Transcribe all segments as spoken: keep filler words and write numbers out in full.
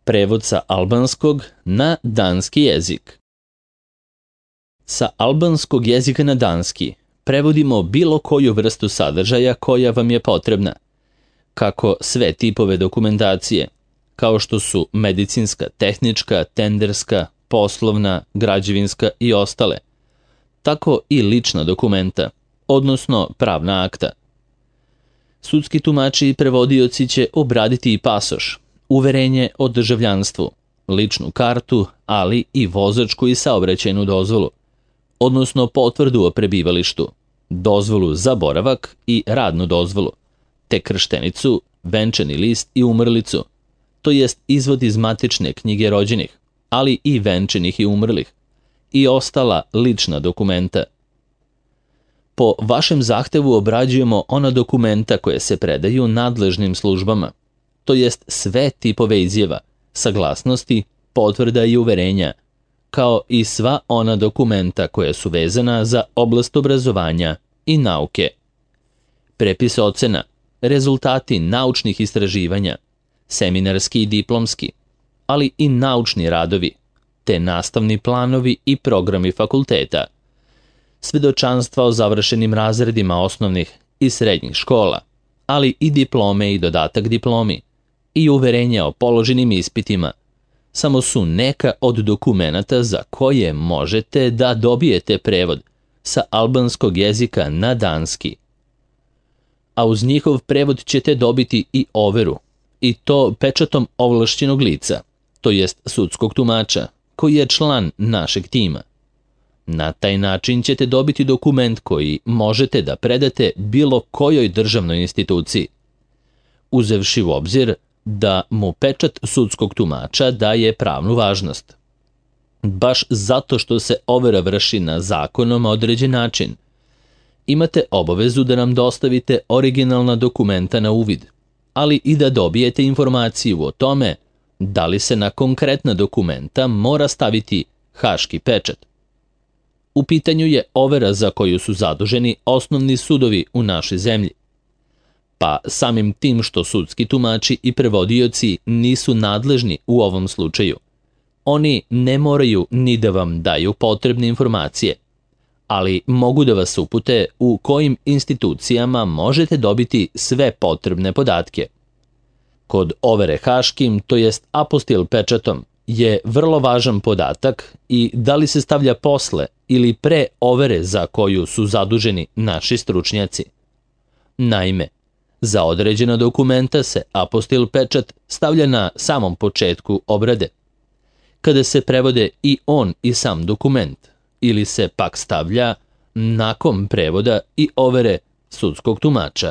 Prevod sa albanskog na danski jezik. Sa albanskog jezika na danski prevodimo bilo koju vrstu sadržaja koja vam je potrebna, kako sve tipove dokumentacije, kao što su medicinska, tehnička, tenderska, poslovna, građevinska i ostale, tako i lična dokumenta, odnosno pravna akta. Sudski tumači i prevodioci će obraditi i pasoš, uverenje o državljanstvu, ličnu kartu, ali i vozačku i saobraćajnu dozvolu, odnosno potvrdu o prebivalištu, dozvolu za boravak i radnu dozvolu, te krštenicu, venčani list i umrlicu, to jest izvod iz matične knjige rođenih, ali i venčanih i umrlih, i ostala lična dokumenta. Po vašem zahtevu obrađujemo ona dokumenta koje se predaju nadležnim službama, to jest sve tipove izjava, saglasnosti, potvrda i uverenja, kao i sva ona dokumenta koja su vezana za oblast obrazovanja i nauke. Prepis ocena, rezultati naučnih istraživanja, seminarski i diplomski, ali i naučni radovi, te nastavni planovi i programi fakulteta, svedočanstva o završenim razredima osnovnih i srednjih škola, ali i diplome i dodatak diplomi, i uverenja o položenim ispitima, samo su neka od dokumenata za koje možete da dobijete prevod sa albanskog jezika na danski. A uz njihov prevod ćete dobiti i overu, i to pečatom ovlašćenog lica, to jest sudskog tumača, koji je član našeg tima. Na taj način ćete dobiti dokument koji možete da predate bilo kojoj državnoj instituciji, uzevši u obzir da mu pečat sudskog tumača daje pravnu važnost. Baš zato što se overa vrši na zakonom određen način, imate obavezu da nam dostavite originalna dokumenta na uvid, ali i da dobijete informaciju o tome da li se na konkretna dokumenta mora staviti haški pečat. U pitanju je overa za koju su zaduženi osnovni sudovi u našoj zemlji, pa samim tim što sudski tumači i prevodioci nisu nadležni u ovom slučaju, oni ne moraju ni da vam daju potrebne informacije, ali mogu da vas upute u kojim institucijama možete dobiti sve potrebne podatke. Kod overe haškim, to jest apostil pečatom, je vrlo važan podatak i da li se stavlja posle ili pre overe za koju su zaduženi naši stručnjaci. Naime, za određena dokumenta se apostil pečat stavlja na samom početku obrade, kada se prevode i on i sam dokument, ili se pak stavlja nakon prevoda i overe sudskog tumača.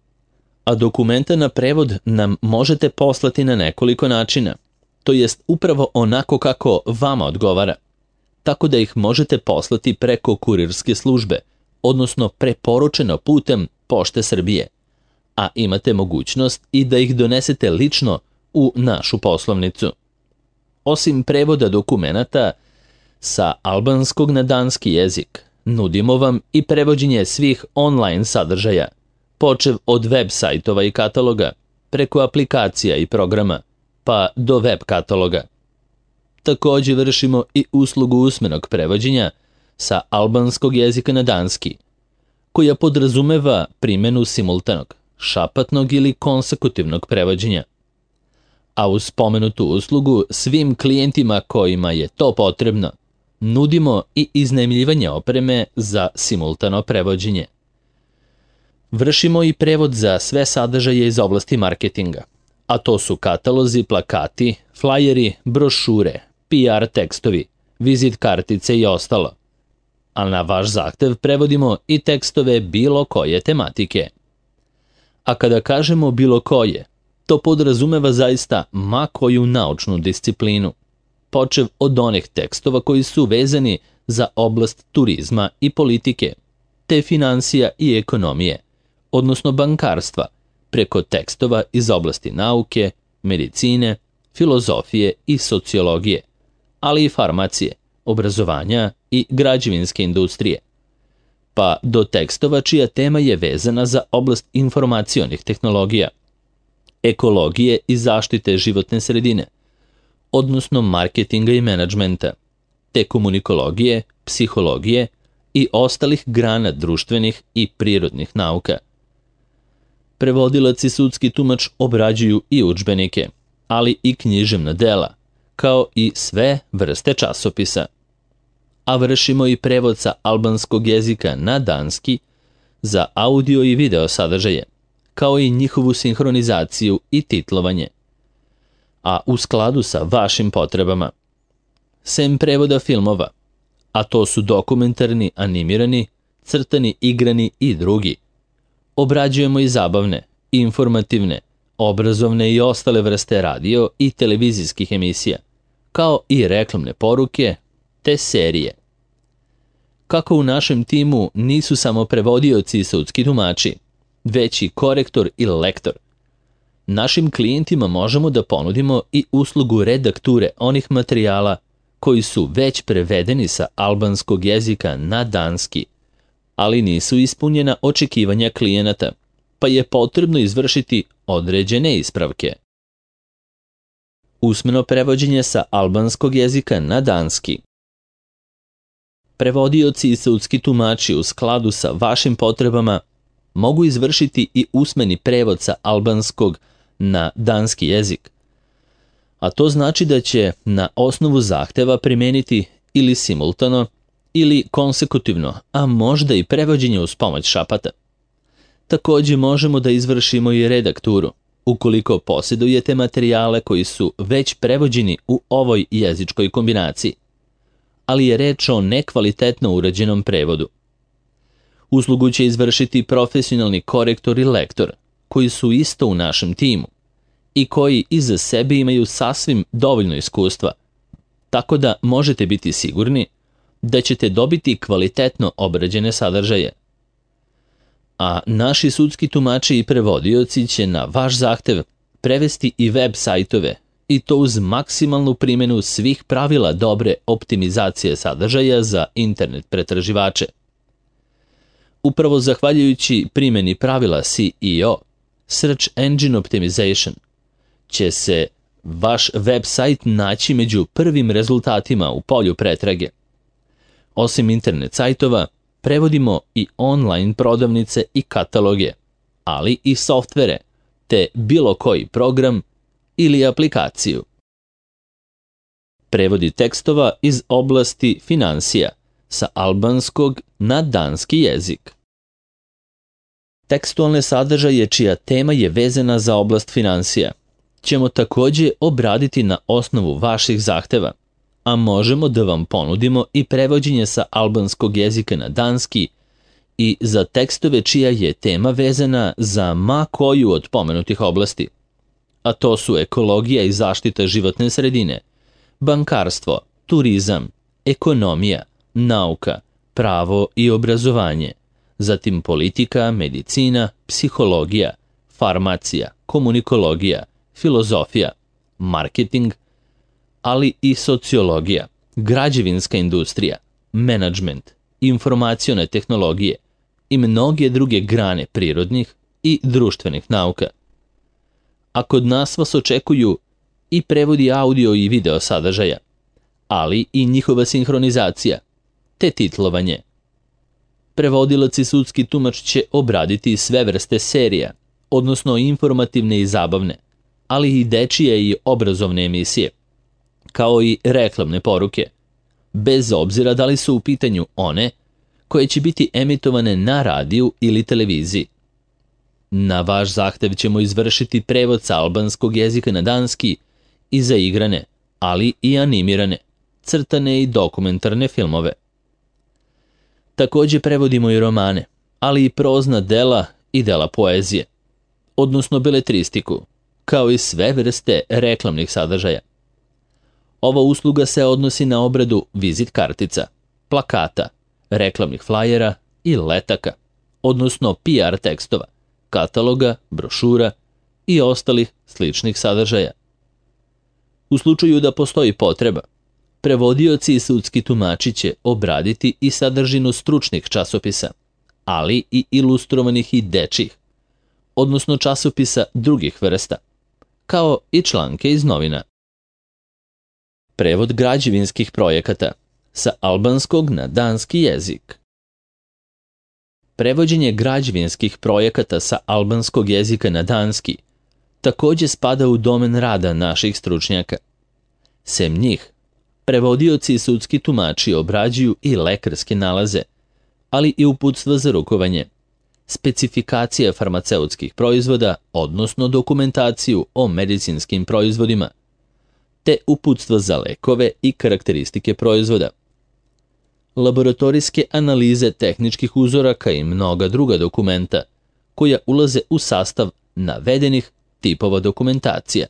A dokumenta na prevod nam možete poslati na nekoliko načina, to jest upravo onako kako vama odgovara, tako da ih možete poslati preko kurirske službe, odnosno preporučeno putem Pošte Srbije, a imate mogućnost i da ih donesete lično u našu poslovnicu. Osim prevoda dokumenata sa albanskog na danski jezik, nudimo vam i prevođenje svih online sadržaja, počev od web sajtova i kataloga, preko aplikacija i programa, pa do web kataloga. Također vršimo i uslugu usmenog prevođenja sa albanskog jezika na danski, koja podrazumeva primjenu simultanog, šapatnog ili konsekutivnog prevođenja. A uz spomenutu uslugu svim klijentima kojima je to potrebno, nudimo i iznajmljivanje opreme za simultano prevođenje. Vršimo i prevod za sve sadržaje iz oblasti marketinga, a to su katalozi, plakati, flajeri, brošure, P R tekstovi, vizit kartice i ostalo. A na vaš zahtev prevodimo i tekstove bilo koje tematike. A kada kažemo bilo koje, to podrazumeva zaista ma koju naučnu disciplinu, počev od onih tekstova koji su vezani za oblast turizma i politike, te finansija i ekonomije, odnosno bankarstva, preko tekstova iz oblasti nauke, medicine, filozofije i sociologije, ali i farmacije, obrazovanja i građevinske industrije, pa do tekstova čija tema je vezana za oblast informacionih tehnologija, ekologije i zaštite životne sredine, odnosno marketinga i menadžmenta, te komunikologije, psihologije i ostalih grana društvenih i prirodnih nauka. Prevodilac i sudski tumač obrađuju i udžbenike, ali i književna dela, kao i sve vrste časopisa. A vršimo i prevod sa albanskog jezika na danski za audio i video sadržaje, kao i njihovu sinhronizaciju i titlovanje, a u skladu sa vašim potrebama. Sem prevoda filmova, a to su dokumentarni, animirani, crtani, igrani i drugi, obrađujemo i zabavne, informativne, obrazovne i ostale vrste radio i televizijskih emisija, kao i reklamne poruke te serije. Kako u našem timu nisu samo prevodioci i sudski tumači, već i korektor i lektor, našim klijentima možemo da ponudimo i uslugu redakture onih materijala koji su već prevedeni sa albanskog jezika na danski, ali nisu ispunjena očekivanja klijenata, pa je potrebno izvršiti određene ispravke. Usmeno prevođenje sa albanskog jezika na danski. Prevodioci i sudski tumači u skladu sa vašim potrebama mogu izvršiti i usmeni prevod sa albanskog na danski jezik, a to znači da će na osnovu zahteva primeniti ili simultano ili konsekutivno, a možda i prevođenje uz pomoć šapata. Takođe možemo da izvršimo i redakturu, ukoliko posjedujete materijale koji su već prevođeni u ovoj jezičkoj kombinaciji, ali je reč o nekvalitetno urađenom prevodu. Uslugu će izvršiti profesionalni korektor i lektor, koji su isto u našem timu i koji iza sebe imaju sasvim dovoljno iskustva, tako da možete biti sigurni da ćete dobiti kvalitetno obrađene sadržaje. A naši sudski tumači i prevodioci će na vaš zahtev prevesti i web sajtove, i to uz maksimalnu primjenu svih pravila dobre optimizacije sadržaja za internet pretraživače. Upravo zahvaljujući primjeni pravila S E O, Search Engine Optimization, će se vaš web sajt naći među prvim rezultatima u polju pretrage. Osim internet sajtova, prevodimo i online prodavnice i kataloge, ali i softvere, te bilo koji program ili aplikaciju. Prevodi tekstova iz oblasti finansija sa albanskog na danski jezik. Tekstualne sadržaje čija tema je vezana za oblast finansija ćemo takođe obraditi na osnovu vaših zahteva, a možemo da vam ponudimo i prevođenje sa albanskog jezika na danski i za tekstove čija je tema vezana za ma koju od pomenutih oblasti, a to su ekologija i zaštita životne sredine, bankarstvo, turizam, ekonomija, nauka, pravo i obrazovanje, zatim politika, medicina, psihologija, farmacija, komunikologija, filozofija, marketing, ali i sociologija, građevinska industrija, menadžment, informacione tehnologije i mnoge druge grane prirodnih i društvenih nauka. A kod nas vas očekuju i prevodi audio i video sadržaja, ali i njihova sinhronizacija, te titlovanje. Prevodilac i sudski tumač će obraditi sve vrste serija, odnosno informativne i zabavne, ali i dečije i obrazovne emisije, kao i reklamne poruke, bez obzira da li su u pitanju one koje će biti emitovane na radiju ili televiziji. Na vaš zahtev ćemo izvršiti prevod sa albanskog jezika na danski i za igrane, ali i animirane, crtane i dokumentarne filmove. Takođe prevodimo i romane, ali i prozna dela i dela poezije, odnosno beletristiku, kao i sve vrste reklamnih sadržaja. Ova usluga se odnosi na obradu vizit kartica, plakata, reklamnih flajera i letaka, odnosno P R tekstova, kataloga, brošura i ostalih sličnih sadržaja. U slučaju da postoji potreba, prevodioci i sudski tumači će obraditi i sadržinu stručnih časopisa, ali i ilustrovanih i dečjih, odnosno časopisa drugih vrsta, kao i članke iz novina. Prevod građevinskih projekata sa albanskog na danski jezik. Prevođenje građevinskih projekata sa albanskog jezika na danski također spada u domen rada naših stručnjaka. Sem njih, prevodioci i sudski tumači obrađuju i lekarske nalaze, ali i uputstva za rukovanje, specifikacije farmaceutskih proizvoda, odnosno dokumentaciju o medicinskim proizvodima, te uputstva za lekove i karakteristike proizvoda, laboratorijske analize tehničkih uzoraka i mnoga druga dokumenta koja ulaze u sastav navedenih tipova dokumentacija.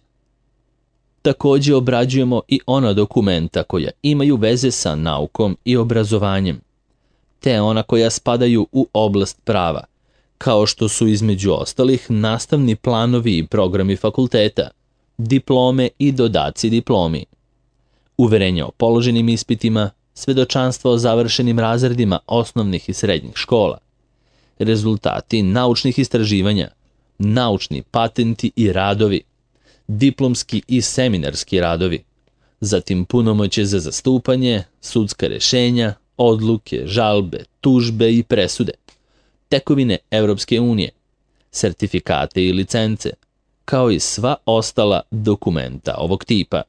Također obrađujemo i ona dokumenta koja imaju veze sa naukom i obrazovanjem, te ona koja spadaju u oblast prava, kao što su između ostalih nastavni planovi i programi fakulteta, diplome i dodaci diplomi, uverenja o položenim ispitima, svedočanstva o završenim razredima osnovnih i srednjih škola, rezultati naučnih istraživanja, naučni patenti i radovi, diplomski i seminarski radovi, zatim punomoćje za zastupanje, sudska rješenja, odluke, žalbe, tužbe i presude, tekovine Europske unije, sertifikate i licence, kao i sva ostala dokumenta ovog tipa.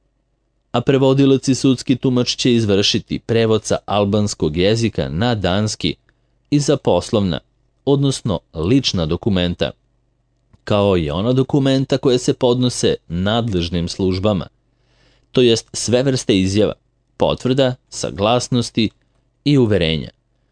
A prevodilac i sudski tumač će izvršiti prevod sa albanskog jezika na danski i za poslovna, odnosno lična dokumenta, kao i ona dokumenta koje se podnose nadležnim službama, to jest sve vrste izjava, potvrda, saglasnosti i uverenja.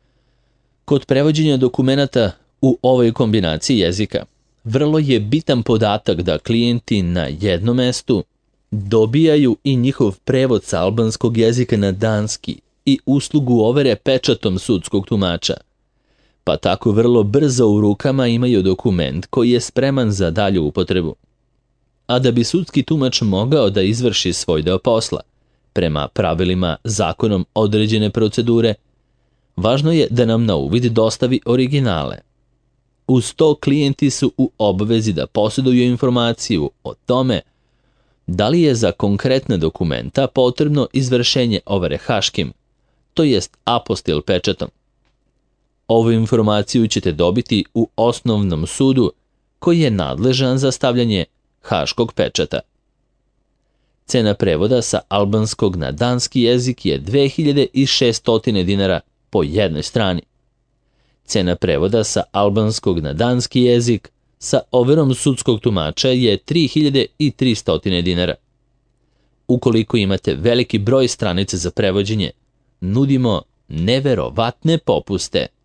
Kod prevođenja dokumenata u ovoj kombinaciji jezika, vrlo je bitan podatak da klijenti na jednom mestu dobijaju i njihov prevod sa albanskog jezika na danski i uslugu overe pečatom sudskog tumača, pa tako vrlo brzo u rukama imaju dokument koji je spreman za dalju upotrebu. A da bi sudski tumač mogao da izvrši svoj deo posla, prema pravilima zakonom određene procedure, važno je da nam na uvid dostavi originale. Uz to klijenti su u obvezi da posjeduju informaciju o tome da li je za konkretne dokumenta potrebno izvršenje overe haškim, to jest apostil pečatom. Ovu informaciju ćete dobiti u osnovnom sudu koji je nadležan za stavljanje haškog pečata. Cena prevoda sa albanskog na danski jezik je dve hiljade šesto dinara po jednoj strani. Cena prevoda sa albanskog na danski jezik sa overom sudskog tumača je tri hiljade tristo dinara. Ukoliko imate veliki broj stranica za prevođenje, nudimo neverovatne popuste.